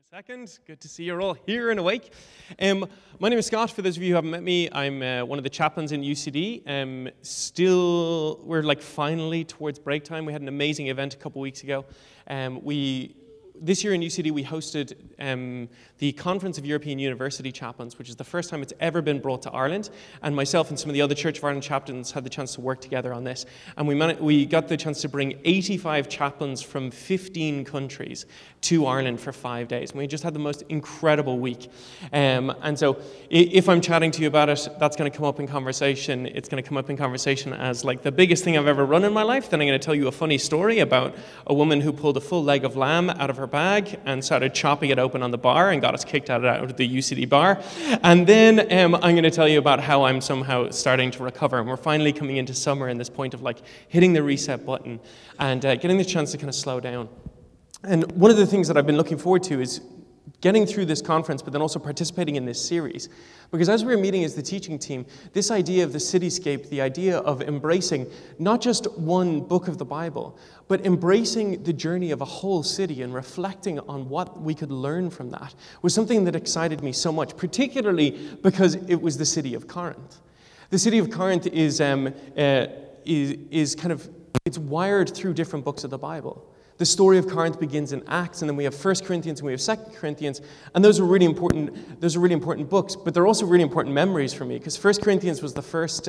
Second, good to see you're all here and awake. My name is Scott. For those of you who haven't met me, I'm one of the chaplains in UCD. We're like finally towards break time. We had an amazing event a couple weeks ago. This year in UCD, we hosted the Conference of European University Chaplains, which is the first time it's ever been brought to Ireland. And myself and some of the other Church of Ireland chaplains had the chance to work together on this. And we got the chance to bring 85 chaplains from 15 countries to Ireland for 5 days. And we just had the most incredible week. And so if I'm chatting to you about it, that's going to come up in conversation. It's going to come up in conversation as like the biggest thing I've ever run in my life. Then I'm going to tell you a funny story about a woman who pulled a full leg of lamb out of her bag and started chopping it open on the bar and got us kicked out of the UCD bar. And then I'm going to tell you about how I'm somehow starting to recover. And we're finally coming into summer and this point of like hitting the reset button and getting the chance to kind of slow down. And one of the things that I've been looking forward to is getting through this conference, but then also participating in this series. Because as we were meeting as the teaching team, this idea of the cityscape, the idea of embracing not just one book of the Bible, but embracing the journey of a whole city and reflecting on what we could learn from that was something that excited me so much, particularly because it was the city of Corinth. The city of Corinth is kind of, it's wired through different books of the Bible. The story of Corinth begins in Acts, and then we have 1 Corinthians and we have 2 Corinthians, and those are really important books, but they're also really important memories for me, because 1 Corinthians was the first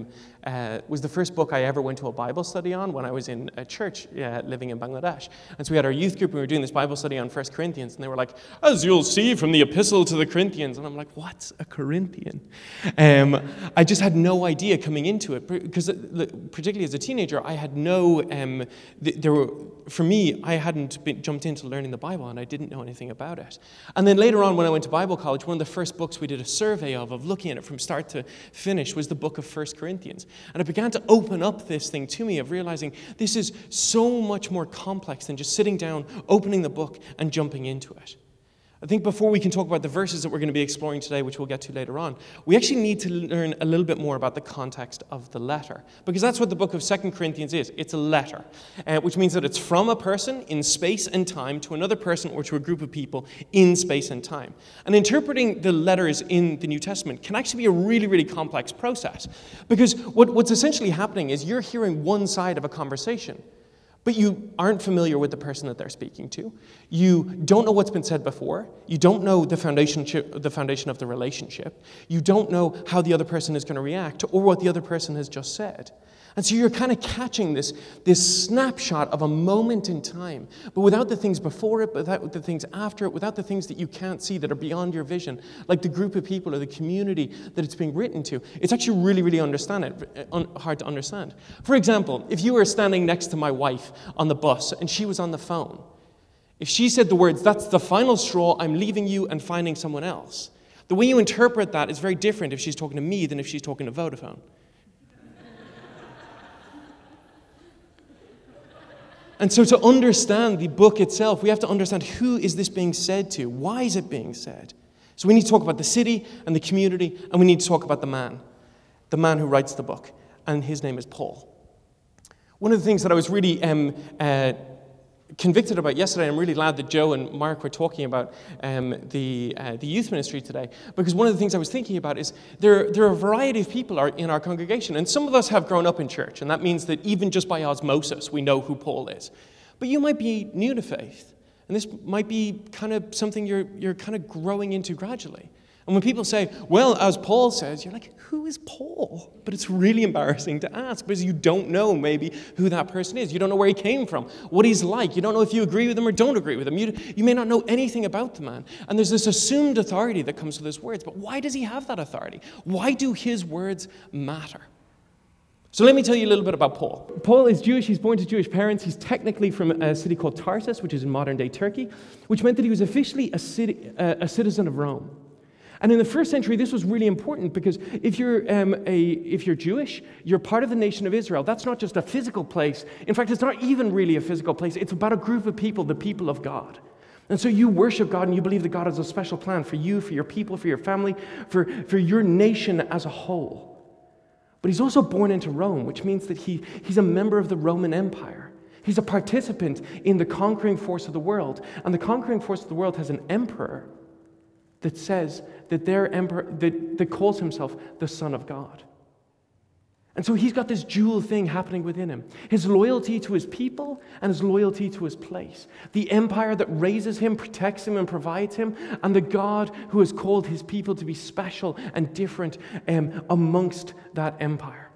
book I ever went to a Bible study on when I was in a church living in Bangladesh. And so we had our youth group, and we were doing this Bible study on 1 Corinthians, and they were like, as you'll see from the epistle to the Corinthians, and I'm like, what's a Corinthian? I just had no idea coming into it, because particularly as a teenager, I had no, for me, I hadn't jumped into learning the Bible, and I didn't know anything about it. And then later on, when I went to Bible college, one of the first books we did a survey of looking at it from start to finish, was the book of 1 Corinthians. And it began to open up this thing to me of realizing this is so much more complex than just sitting down, opening the book, and jumping into it. I think before we can talk about the verses that we're going to be exploring today, which we'll get to later on, we actually need to learn a little bit more about the context of the letter. Because that's what the book of 2 Corinthians is. It's a letter, which means that it's from a person in space and time to another person or to a group of people in space and time. And interpreting the letters in the New Testament can actually be a really, really complex process. Because what's essentially happening is you're hearing one side of a conversation, but you aren't familiar with the person that they're speaking to. You don't know what's been said before. You don't know the foundation of the relationship. You don't know how the other person is going to react or what the other person has just said. And so you're kind of catching this snapshot of a moment in time, but without the things before it, without the things after it, without the things that you can't see that are beyond your vision, like the group of people or the community that it's being written to. It's actually really, really hard to understand. For example, if you were standing next to my wife on the bus and she was on the phone, if she said the words, "That's the final straw, I'm leaving you and finding someone else," the way you interpret that is very different if she's talking to me than if she's talking to Vodafone. And so to understand the book itself, we have to understand who is this being said to? Why is it being said? So we need to talk about the city and the community, and we need to talk about the man who writes the book, and his name is Paul. One of the things that I was really convicted about yesterday, I'm really glad that Joe and Mark were talking about the youth ministry today, because one of the things I was thinking about is there are a variety of people in our congregation, and some of us have grown up in church, and that means that even just by osmosis, we know who Paul is. But you might be new to faith, and this might be kind of something you're kind of growing into gradually. And when people say, well, as Paul says, you're like, who is Paul? But it's really embarrassing to ask because you don't know maybe who that person is. You don't know where he came from, what he's like. You don't know if you agree with him or don't agree with him. You may not know anything about the man. And there's this assumed authority that comes with his words. But why does he have that authority? Why do his words matter? So let me tell you a little bit about Paul. Paul is Jewish. He's born to Jewish parents. He's technically from a city called Tarsus, which is in modern-day Turkey, which meant that he was officially a citizen of Rome. And in the first century, this was really important because if you're Jewish, you're part of the nation of Israel. That's not just a physical place. In fact, it's not even really a physical place. It's about a group of people, the people of God. And so you worship God and you believe that God has a special plan for you, for your people, for your family, for your nation as a whole. But he's also born into Rome, which means that he's a member of the Roman Empire. He's a participant in the conquering force of the world. And the conquering force of the world has an emperor that says that their emperor, that calls himself the Son of God. And so he's got this dual thing happening within him. His loyalty to his people and his loyalty to his place. The empire that raises him, protects him, and provides him. And the God who has called his people to be special and different amongst that empire.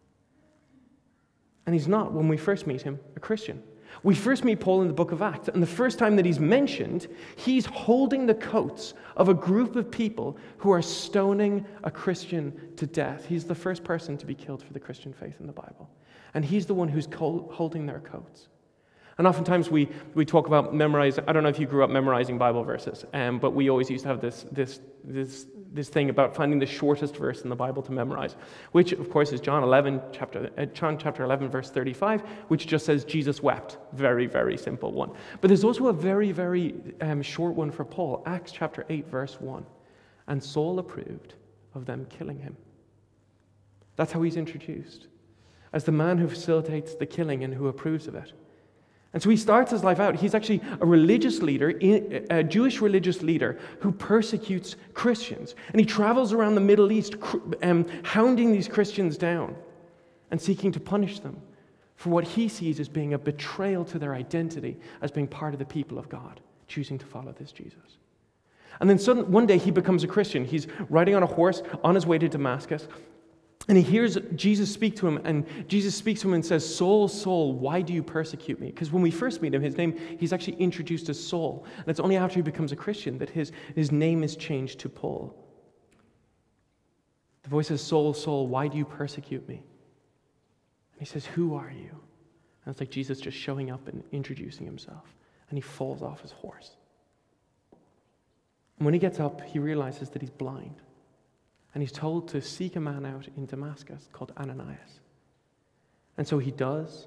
And he's not, when we first meet him, a Christian. We first meet Paul in the book of Acts, and the first time that he's mentioned, he's holding the coats of a group of people who are stoning a Christian to death. He's the first person to be killed for the Christian faith in the Bible. And he's the one who's holding their coats. And oftentimes we talk about memorizing. I don't know if you grew up memorizing Bible verses, but we always used to have this thing about finding the shortest verse in the Bible to memorize, which of course is John chapter 11, verse 35, which just says Jesus wept. Very, very simple one. But there's also a very, very short one for Paul, Acts chapter 8, verse 1. And Saul approved of them killing him. That's how he's introduced, as the man who facilitates the killing and who approves of it. And so he starts his life out. He's actually a religious leader, a Jewish religious leader who persecutes Christians. And he travels around the Middle East, hounding these Christians down and seeking to punish them for what he sees as being a betrayal to their identity as being part of the people of God, choosing to follow this Jesus. And then one day he becomes a Christian. He's riding on a horse on his way to Damascus. And he hears Jesus speak to him, and Jesus speaks to him and says, Saul, Saul, why do you persecute me? Because when we first meet him, he's actually introduced as Saul. And it's only after he becomes a Christian that his name is changed to Paul. The voice says, Saul, Saul, why do you persecute me? And he says, who are you? And it's like Jesus just showing up and introducing himself. And he falls off his horse. And when he gets up, he realizes that he's blind. And he's told to seek a man out in Damascus called Ananias. And so he does.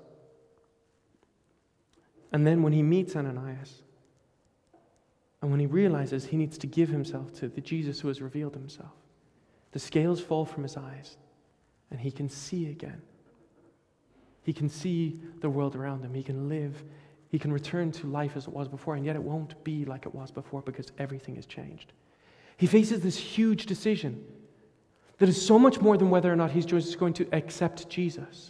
And then when he meets Ananias, and when he realizes he needs to give himself to the Jesus who has revealed himself, the scales fall from his eyes, and he can see again. He can see the world around him. He can live. He can return to life as it was before, and yet it won't be like it was before because everything has changed. He faces this huge decision that is so much more than whether or not he's just going to accept Jesus.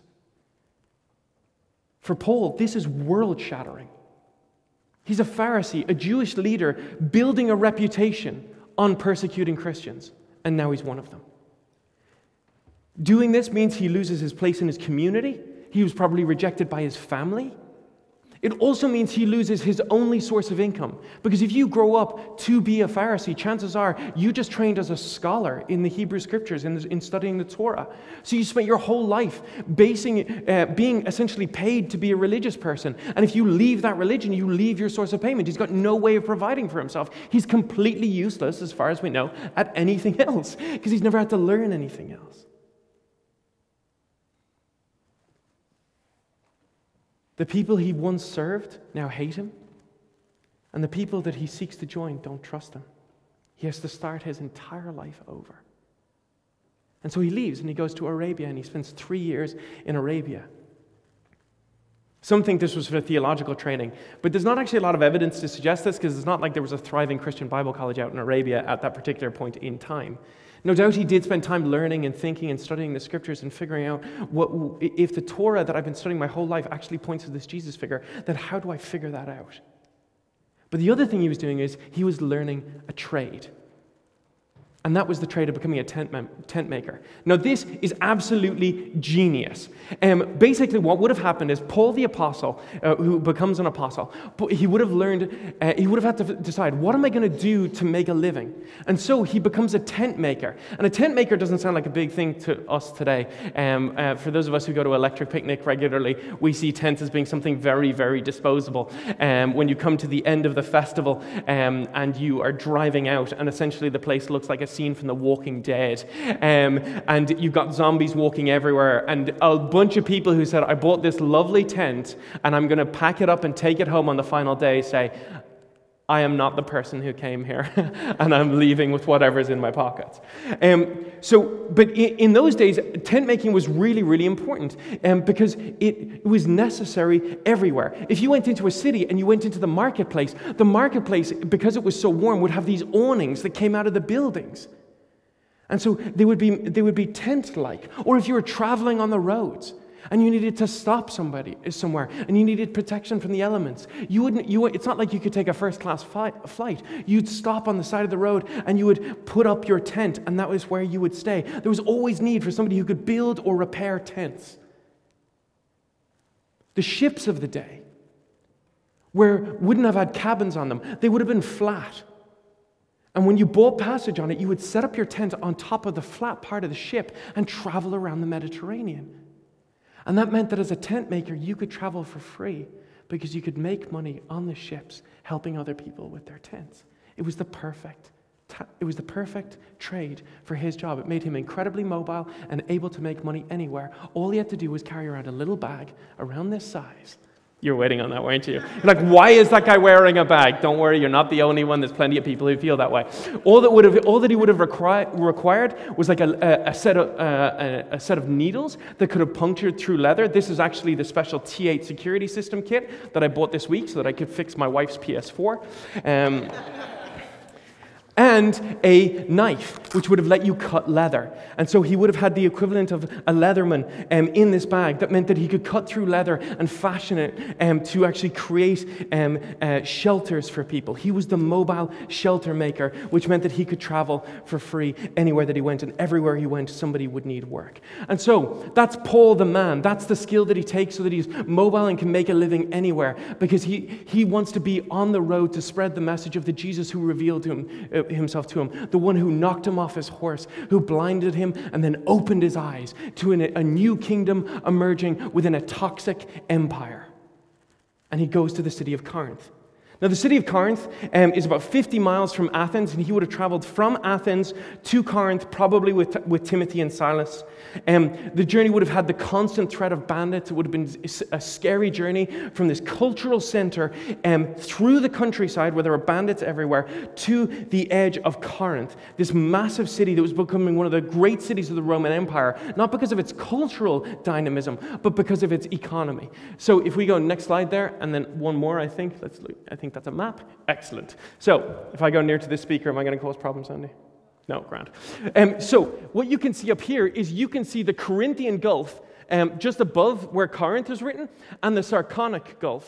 For Paul, this is world-shattering. He's a Pharisee, a Jewish leader, building a reputation on persecuting Christians, and now he's one of them. Doing this means he loses his place in his community. He was probably rejected by his family. It also means he loses his only source of income. Because if you grow up to be a Pharisee, chances are you just trained as a scholar in the Hebrew Scriptures, in studying the Torah. So you spent your whole life being essentially paid to be a religious person. And if you leave that religion, you leave your source of payment. He's got no way of providing for himself. He's completely useless, as far as we know, at anything else. Because he's never had to learn anything else. The people he once served now hate him, and the people that he seeks to join don't trust him. He has to start his entire life over. And so he leaves and he goes to Arabia, and he spends 3 years in Arabia. Some think this was for theological training, but there's not actually a lot of evidence to suggest this, because it's not like there was a thriving Christian Bible college out in Arabia at that particular point in time. No doubt he did spend time learning and thinking and studying the Scriptures and figuring out if the Torah that I've been studying my whole life actually points to this Jesus figure, then how do I figure that out? But the other thing he was doing is he was learning a trade. And that was the trade of becoming a tent maker. Now, this is absolutely genius. Basically, what would have happened is Paul the apostle, who becomes an apostle, he would have had to decide, what am I going to do to make a living? And so he becomes a tent maker. And a tent maker doesn't sound like a big thing to us today. For those of us who go to Electric Picnic regularly, we see tents as being something very, very disposable. When you come to the end of the festival and you are driving out, and essentially the place looks like a scene from The Walking Dead, and you've got zombies walking everywhere, and a bunch of people who said, I bought this lovely tent and I'm going to pack it up and take it home on the final day, say, I am not the person who came here, and I'm leaving with whatever's in my pockets. But in those days, tent making was really, really important because it was necessary everywhere. If you went into a city and you went into the marketplace, because it was so warm, would have these awnings that came out of the buildings. And so they would be tent-like. Or if you were traveling on the roads, and you needed to stop somewhere, and you needed protection from the elements. It's not like you could take a first-class flight. You'd stop on the side of the road, and you would put up your tent, and that was where you would stay. There was always need for somebody who could build or repair tents. The ships of the day wouldn't have had cabins on them. They would have been flat. And when you bought passage on it, you would set up your tent on top of the flat part of the ship and travel around the Mediterranean. And that meant that as a tent maker, you could travel for free because you could make money on the ships helping other people with their tents. It was the perfect trade for his job. It made him incredibly mobile and able to make money anywhere. All he had to do was carry around a little bag around this size. You're waiting on that, weren't you? You're like, why is that guy wearing a bag? Don't worry, you're not the only one. There's plenty of people who feel that way. All that he would have required was like a set of needles that could have punctured through leather. This is actually the special T8 security system kit that I bought this week so that I could fix my wife's PS4. And a knife, which would have let you cut leather. And so he would have had the equivalent of a leatherman in this bag. That meant that he could cut through leather and fashion it to actually create shelters for people. He was the mobile shelter maker, which meant that he could travel for free anywhere that he went. And everywhere he went, somebody would need work. And so that's Paul the man. That's the skill that he takes so that he's mobile and can make a living anywhere. Because he wants to be on the road to spread the message of the Jesus who revealed to him, himself to him, the one who knocked him off his horse, who blinded him and then opened his eyes to a new kingdom emerging within a toxic empire. And he goes to the city of Corinth. Now, the city of Corinth is about 50 miles from Athens, and he would have traveled from Athens to Corinth, probably with Timothy and Silas. The journey would have had the constant threat of bandits. It would have been a scary journey from this cultural center through the countryside where there were bandits everywhere to the edge of Corinth, this massive city that was becoming one of the great cities of the Roman Empire, not because of its cultural dynamism, but because of its economy. So if we go next slide there, and then one more, I think that's a map. Excellent. So if I go near to this speaker, am I going to cause problems, Andy? No, grand. So what you can see up here is you can see the Corinthian Gulf just above where Corinth is written, and the Saronic Gulf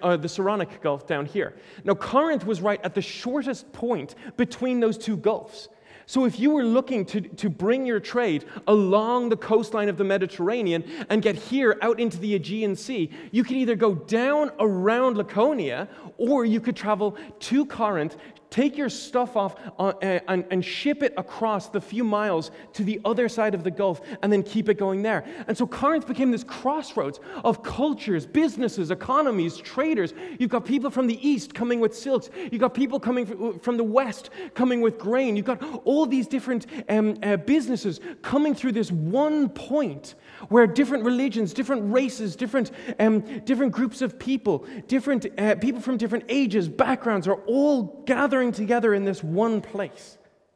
down here. Now, Corinth was right at the shortest point between those two gulfs. So if you were looking to bring your trade along the coastline of the Mediterranean and get here out into the Aegean Sea, you could either go down around Laconia, or you could travel to Corinth, take your stuff off and ship it across the few miles to the other side of the Gulf and then keep it going there. And so Corinth became this crossroads of cultures, businesses, economies, traders. You've got people from the east coming with silks. You've got people coming from the west coming with grain. You've got all these different businesses coming through this one point where different religions, different races, different groups of people, people from different ages, backgrounds are all gathering together in this one place.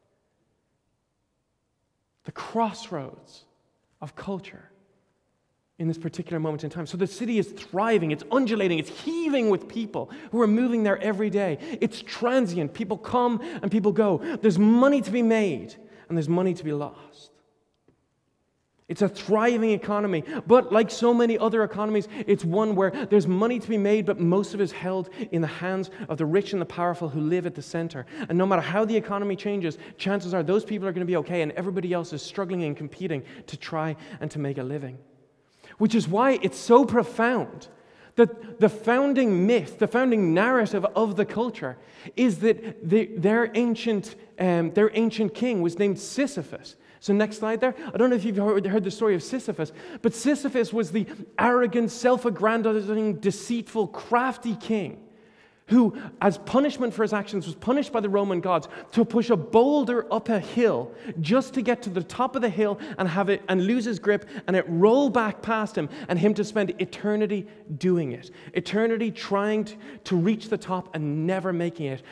The crossroads of culture in this particular moment in time. So the city is thriving, it's undulating, it's heaving with people who are moving there every day. It's transient. People come and people go. There's money to be made and there's money to be lost. It's a thriving economy, but like so many other economies, it's one where there's money to be made, but most of it is held in the hands of the rich and the powerful who live at the center. And no matter how the economy changes, chances are those people are going to be okay, and everybody else is struggling and competing to try and to make a living. Which is why it's so profound that the founding myth, the founding narrative of the culture is that their ancient king was named Sisyphus. So next slide there. I don't know if you've heard the story of Sisyphus, but Sisyphus was the arrogant, self-aggrandizing, deceitful, crafty king who, as punishment for his actions, was punished by the Roman gods to push a boulder up a hill just to get to the top of the hill and have it and lose his grip and it roll back past him and him to spend eternity doing it. Eternity trying to reach the top and never making it.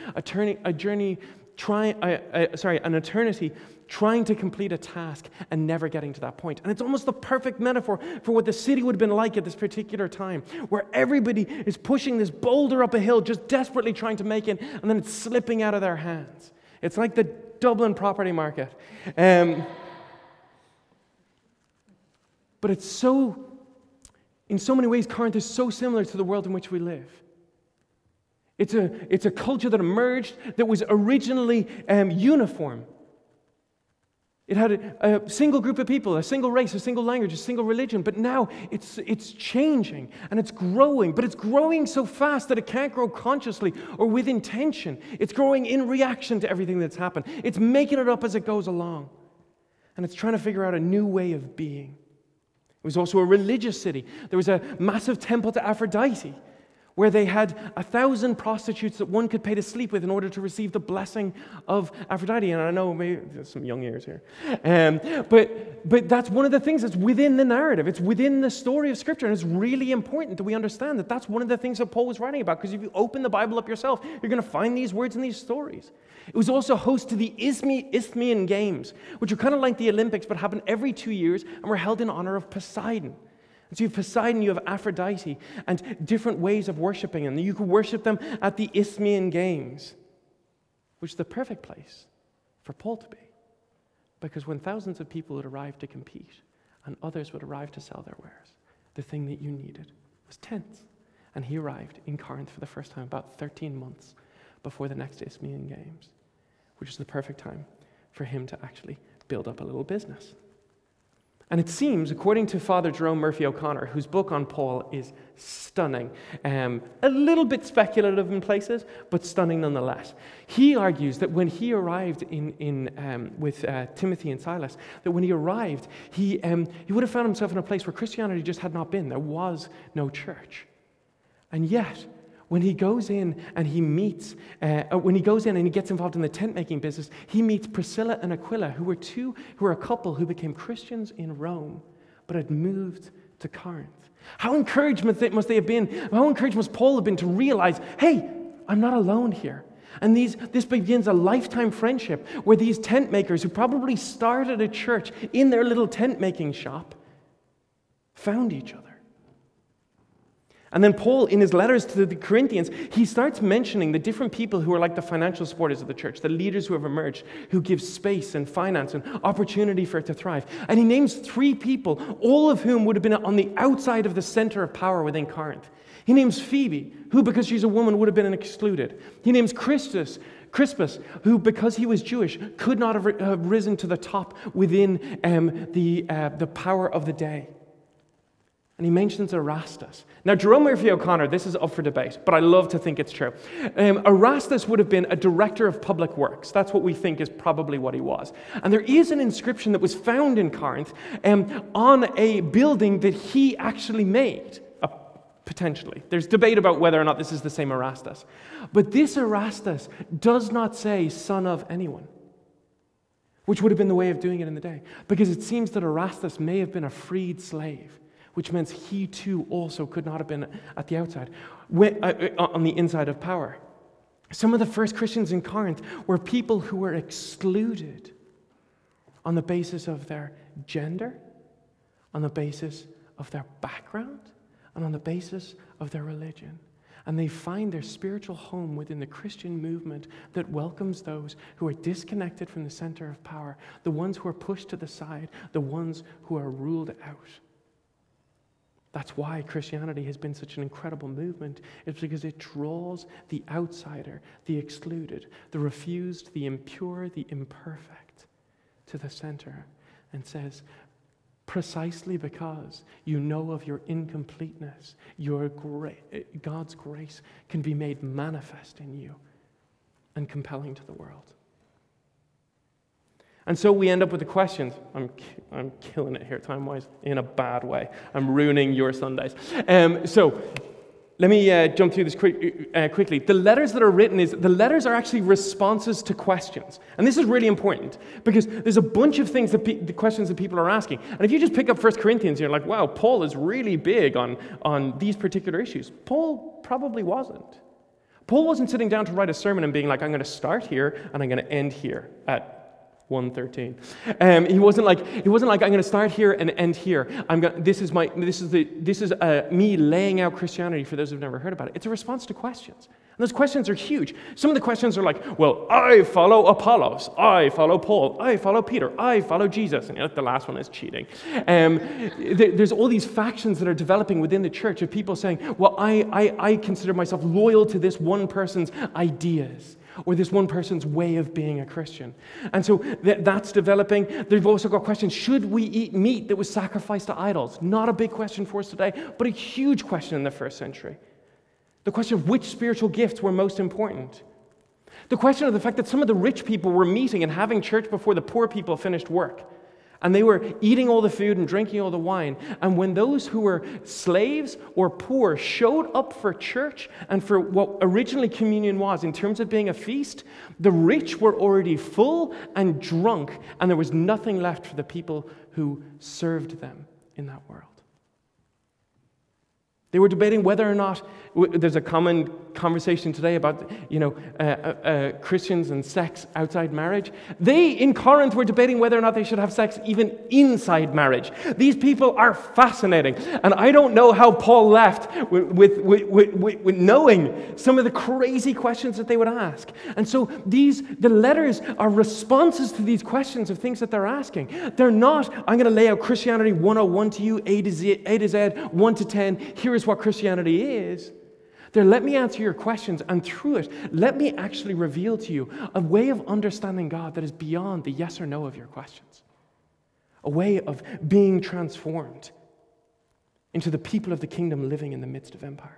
An eternity trying to complete a task and never getting to that point. And it's almost the perfect metaphor for what the city would have been like at this particular time, where everybody is pushing this boulder up a hill, just desperately trying to make it, and then it's slipping out of their hands. It's like the Dublin property market. But it's so, in so many ways, Corinth is so similar to the world in which we live. It's a culture that emerged that was originally uniform. It had a single group of people, a single race, a single language, a single religion, but now it's changing and it's growing, but it's growing so fast that it can't grow consciously or with intention. It's growing in reaction to everything that's happened. It's making it up as it goes along, and it's trying to figure out a new way of being. It was also a religious city. There was a massive temple to Aphrodite, where they had 1,000 prostitutes that one could pay to sleep with in order to receive the blessing of Aphrodite. And I know maybe there's some young ears here. But that's one of the things that's within the narrative. It's within the story of Scripture. And it's really important that we understand that that's one of the things that Paul was writing about. Because if you open the Bible up yourself, you're going to find these words in these stories. It was also host to the Isthmian Games, which are kind of like the Olympics, but happen every 2 years and were held in honor of Poseidon. So you have Poseidon, you have Aphrodite, and different ways of worshiping them. You could worship them at the Isthmian Games, which is the perfect place for Paul to be. Because when thousands of people would arrive to compete, and others would arrive to sell their wares, the thing that you needed was tents. And he arrived in Corinth for the first time about 13 months before the next Isthmian Games, which is the perfect time for him to actually build up a little business. And it seems, according to Father Jerome Murphy O'Connor, whose book on Paul is stunning, a little bit speculative in places, but stunning nonetheless. He argues that when he arrived with Timothy and Silas, that when he arrived, he would have found himself in a place where Christianity just had not been. There was no church. And yet, when he goes in and he gets involved in the tent-making business, he meets Priscilla and Aquila, who were a couple who became Christians in Rome, but had moved to Corinth. How encouraged must they have been? How encouraged must Paul have been to realize, hey, I'm not alone here. And this begins a lifetime friendship where these tent makers, who probably started a church in their little tent-making shop, found each other. And then Paul, in his letters to the Corinthians, he starts mentioning the different people who are like the financial supporters of the church, the leaders who have emerged, who give space and finance and opportunity for it to thrive. And he names 3 people, all of whom would have been on the outside of the center of power within Corinth. He names Phoebe, who, because she's a woman, would have been excluded. He names Crispus, who, because he was Jewish, could not have risen to the top within the power of the day. And he mentions Erastus. Now, Jerome Murphy O'Connor, this is up for debate, but I love to think it's true. Erastus would have been a director of public works. That's what we think is probably what he was. And there is an inscription that was found in Corinth on a building that he actually made, potentially. There's debate about whether or not this is the same Erastus. But this Erastus does not say son of anyone, which would have been the way of doing it in the day. Because it seems that Erastus may have been a freed slave, which means he too also could not have been at the outside, on the inside of power. Some of the first Christians in Corinth were people who were excluded on the basis of their gender, on the basis of their background, and on the basis of their religion. And they find their spiritual home within the Christian movement that welcomes those who are disconnected from the center of power, the ones who are pushed to the side, the ones who are ruled out. That's why Christianity has been such an incredible movement. It's because it draws the outsider, the excluded, the refused, the impure, the imperfect to the center and says, precisely because you know of your incompleteness, God's grace can be made manifest in you and compelling to the world. And so we end up with the questions. I'm killing it here time-wise in a bad way. I'm ruining your Sundays. So Let me jump through this quickly. The letters that are written the letters are actually responses to questions. And this is really important because there's a bunch of things, the questions that people are asking. And if you just pick up 1 Corinthians, you're like, wow, Paul is really big on these particular issues. Paul probably wasn't. Paul wasn't sitting down to write a sermon and being like, I'm going to start here and I'm going to end here at 1:13. He wasn't like I'm going to start here and end here. This is me laying out Christianity for those who've never heard about it. It's a response to questions. And those questions are huge. Some of the questions are like, well, I follow Apollos, I follow Paul, I follow Peter, I follow Jesus. And the last one is cheating. There's all these factions that are developing within the church of people saying, well, I consider myself loyal to this one person's ideas, or this one person's way of being a Christian. And so that's developing. They've also got questions. Should we eat meat that was sacrificed to idols? Not a big question for us today, but a huge question in the first century. The question of which spiritual gifts were most important. The question of the fact that some of the rich people were meeting and having church before the poor people finished work. And they were eating all the food and drinking all the wine. And when those who were slaves or poor showed up for church and for what originally communion was in terms of being a feast, the rich were already full and drunk, and there was nothing left for the people who served them in that world. They were debating whether or not, there's a common conversation today about, Christians and sex outside marriage. They, in Corinth, were debating whether or not they should have sex even inside marriage. The people are fascinating. And I don't know how Paul left with knowing some of the crazy questions that they would ask. And so the letters are responses to these questions of things that they're asking. They're not, I'm going to lay out Christianity 101 to you, A to Z, 1 to 10. Here is what Christianity is. Let me answer your questions, and through it, let me actually reveal to you a way of understanding God that is beyond the yes or no of your questions. A way of being transformed into the people of the kingdom living in the midst of empire.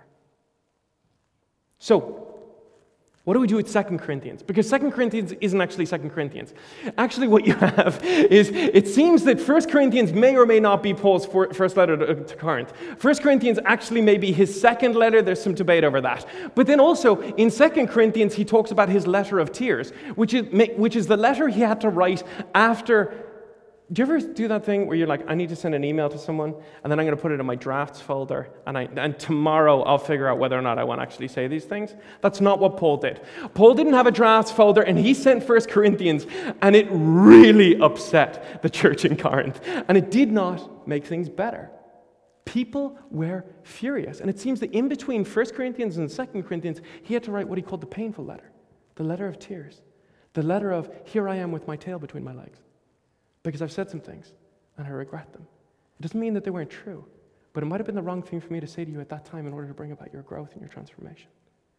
So, what do we do with 2 Corinthians? Because 2 Corinthians isn't actually 2 Corinthians. Actually, what you have is, it seems that 1 Corinthians may or may not be Paul's first letter to Corinth. 1 Corinthians actually may be his second letter. There's some debate over that. But then also, in 2 Corinthians, he talks about his letter of tears, which is the letter he had to write after. Do you ever do that thing where you're like, I need to send an email to someone, and then I'm going to put it in my drafts folder, and tomorrow I'll figure out whether or not I want to actually say these things? That's not what Paul did. Paul didn't have a drafts folder, and he sent 1 Corinthians, and it really upset the church in Corinth, and it did not make things better. People were furious, and it seems that in between 1 Corinthians and 2 Corinthians, he had to write what he called the painful letter, the letter of tears, the letter of, here I am with my tail between my legs. Because I've said some things, and I regret them. It doesn't mean that they weren't true, but it might have been the wrong thing for me to say to you at that time in order to bring about your growth and your transformation.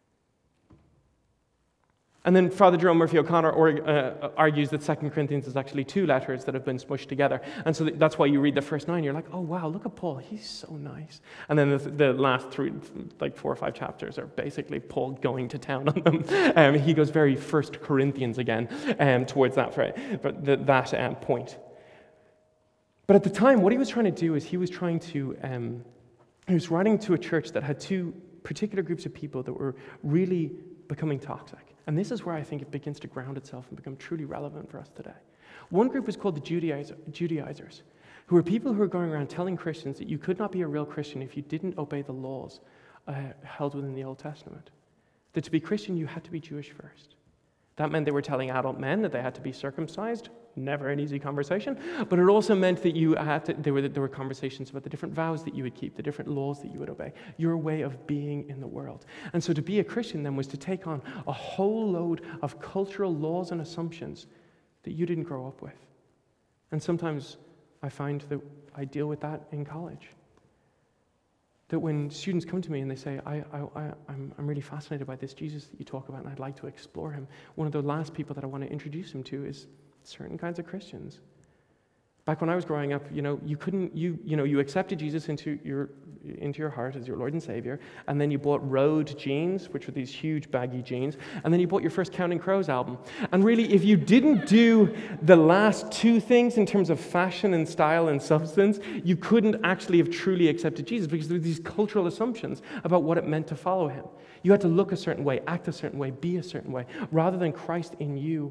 And then Father Jerome Murphy O'Connor argues that 2 Corinthians is actually two letters that have been smushed together. And so that's why you read the first 9, you're like, oh wow, look at Paul, he's so nice. And then the last 3, like 4 or 5 chapters are basically Paul going to town on them. He goes very 1 Corinthians again towards that point. But at the time, what he was trying to do is he was writing to a church that had 2 particular groups of people that were really becoming toxic. And this is where I think it begins to ground itself and become truly relevant for us today. One group is called the Judaizers, who are people who are going around telling Christians that you could not be a real Christian if you didn't obey the laws held within the Old Testament. That to be Christian, you had to be Jewish first. That meant they were telling adult men that they had to be circumcised. Never an easy conversation. But it also meant that there were conversations about the different vows that you would keep, the different laws that you would obey, your way of being in the world. And so to be a Christian then was to take on a whole load of cultural laws and assumptions that you didn't grow up with. And sometimes I find that I deal with that in college. That when students come to me and they say, I'm really fascinated by this Jesus that you talk about and I'd like to explore him, one of the last people that I want to introduce him to is certain kinds of Christians. Back when I was growing up, you accepted Jesus into your heart as your Lord and Savior, and then you bought Rode jeans, which were these huge baggy jeans, and then you bought your first Counting Crows album. And really, if you didn't do the last two things in terms of fashion and style and substance, you couldn't actually have truly accepted Jesus, because there were these cultural assumptions about what it meant to follow him. You had to look a certain way, act a certain way, be a certain way, rather than Christ in you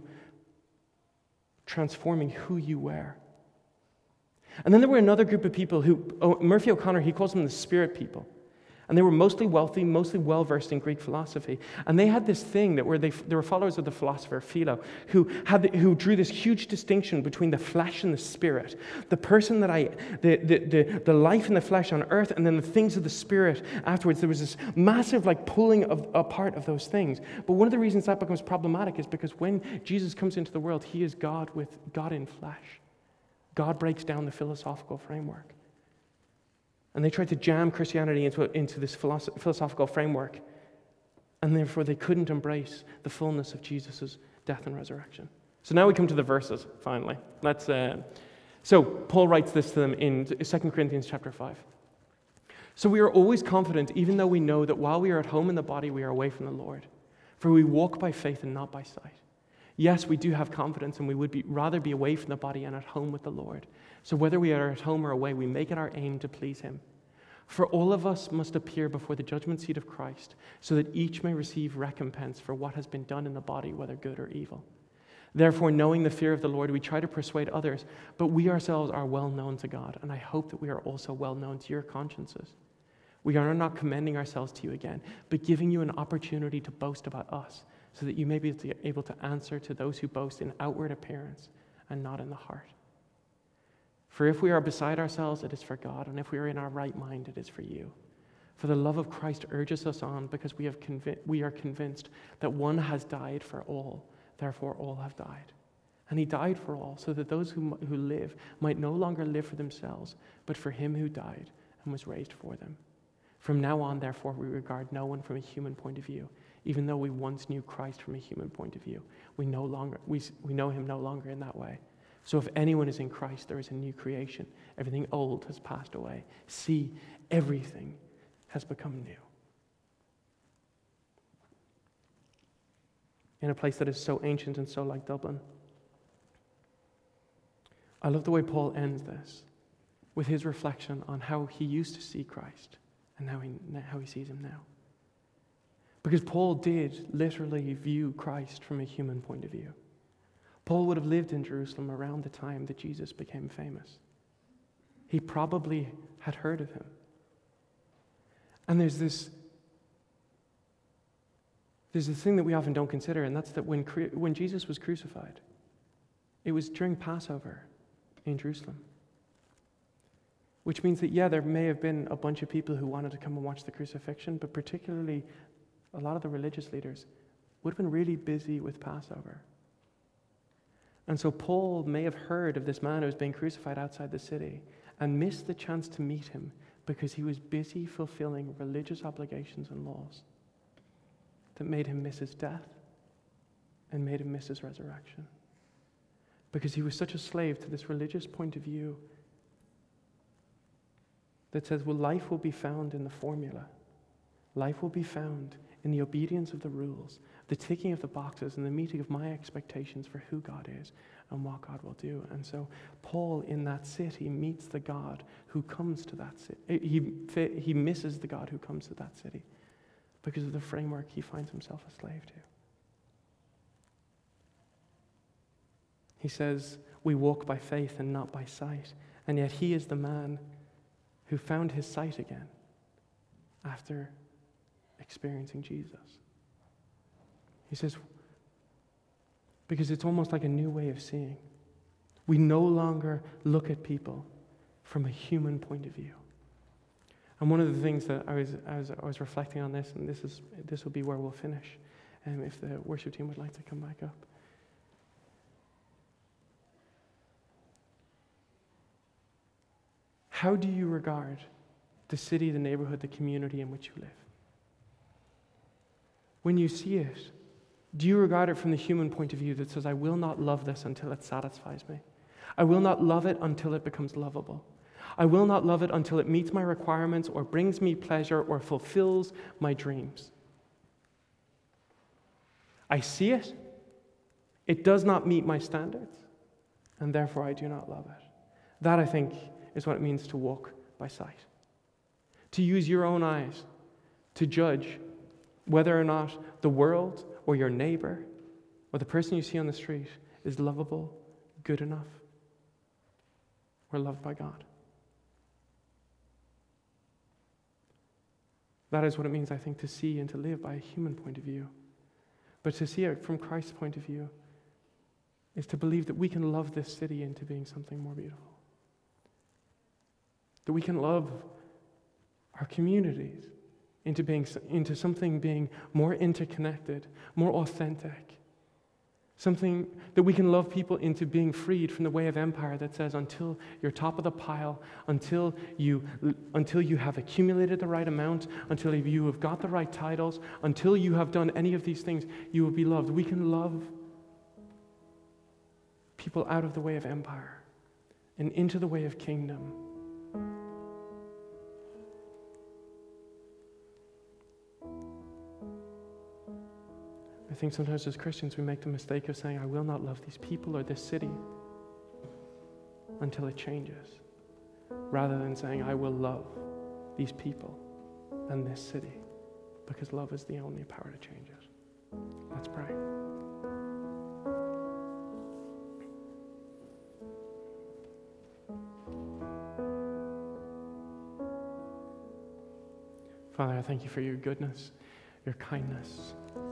transforming who you were. And then there were another group of people who, Murphy O'Connor, he calls them the Spirit people. And they were mostly wealthy, mostly well-versed in Greek philosophy. And they had this thing they were followers of the philosopher Philo, who drew this huge distinction between the flesh and the spirit. The person the life in the flesh on earth, and then the things of the spirit afterwards. There was this massive pulling apart of those things. But one of the reasons that becomes problematic is because when Jesus comes into the world, he is God with God in flesh. God breaks down the philosophical framework. And they tried to jam Christianity into this philosophical framework. And therefore, they couldn't embrace the fullness of Jesus' death and resurrection. So now we come to the verses, finally. So Paul writes this to them in 2 Corinthians chapter 5. So we are always confident, even though we know that while we are at home in the body, we are away from the Lord. For we walk by faith and not by sight. Yes, we do have confidence, and we would rather be away from the body and at home with the Lord. So whether we are at home or away, we make it our aim to please him. For all of us must appear before the judgment seat of Christ, so that each may receive recompense for what has been done in the body, whether good or evil. Therefore, knowing the fear of the Lord, we try to persuade others, but we ourselves are well known to God, and I hope that we are also well known to your consciences. We are not commending ourselves to you again, but giving you an opportunity to boast about us, so that you may be able to answer to those who boast in outward appearance and not in the heart. For if we are beside ourselves, it is for God, and if we are in our right mind, it is for you. For the love of Christ urges us on, because we are convinced that one has died for all, therefore all have died. And he died for all, so that those who live might no longer live for themselves, but for him who died and was raised for them. From now on, therefore, we regard no one from a human point of view. Even though we once knew Christ from a human point of view, we know him no longer in that way. So if anyone is in Christ, there is a new creation. Everything old has passed away. See, everything has become new. In a place that is so ancient and so like Dublin. I love the way Paul ends this with his reflection on how he used to see Christ and how he sees him now. Because Paul did literally view Christ from a human point of view. Paul would have lived in Jerusalem around the time that Jesus became famous. He probably had heard of him. And there's this thing that we often don't consider, and that's that when Jesus was crucified, it was during Passover in Jerusalem. Which means that, there may have been a bunch of people who wanted to come and watch the crucifixion, but particularly a lot of the religious leaders would have been really busy with Passover. And so Paul may have heard of this man who was being crucified outside the city and missed the chance to meet him because he was busy fulfilling religious obligations and laws that made him miss his death and made him miss his resurrection. Because he was such a slave to this religious point of view that says, well, life will be found in the formula. Life will be found in the obedience of the rules, the ticking of the boxes, and the meeting of my expectations for who God is and what God will do. And so Paul in that city meets the God who comes to that city. He misses the God who comes to that city because of the framework he finds himself a slave to. He says, we walk by faith and not by sight. And yet he is the man who found his sight again after experiencing Jesus. He says, because it's almost like a new way of seeing. We no longer look at people from a human point of view. And one of the things that I was reflecting on this, and this will be where we'll finish, if the worship team would like to come back up. How do you regard the city, the neighborhood, the community in which you live? When you see it, do you regard it from the human point of view that says, I will not love this until it satisfies me? I will not love it until it becomes lovable. I will not love it until it meets my requirements or brings me pleasure or fulfills my dreams. I see it. It does not meet my standards, and therefore I do not love it. That, I think, is what it means to walk by sight. To use your own eyes to judge whether or not the world or your neighbor or the person you see on the street is lovable, good enough, or loved by God. That is what it means, I think, to see and to live by a human point of view. But to see it from Christ's point of view is to believe that we can love this city into being something more beautiful. That we can love our communities into something being more interconnected, more authentic. Something that we can love people into being freed from the way of empire that says until you're top of the pile, until you have accumulated the right amount, until you have got the right titles, until you have done any of these things, you will be loved. We can love people out of the way of empire and into the way of kingdom. I think sometimes as Christians we make the mistake of saying, I will not love these people or this city until it changes, rather than saying, I will love these people and this city, because love is the only power to change it. Let's pray. Father, I thank you for your goodness, your kindness,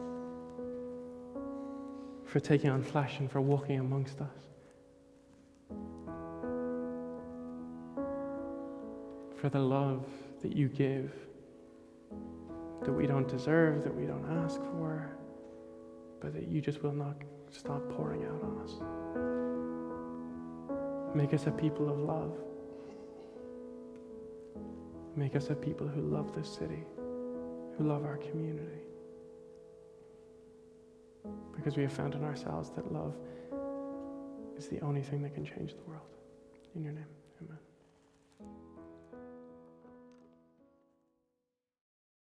for taking on flesh and for walking amongst us, for the love that you give, that we don't deserve, that we don't ask for, but that you just will not stop pouring out on us. Make us a people of love. Make us a people who love this city, who love our community. Because we have found in ourselves that love is the only thing that can change the world. In your name, amen.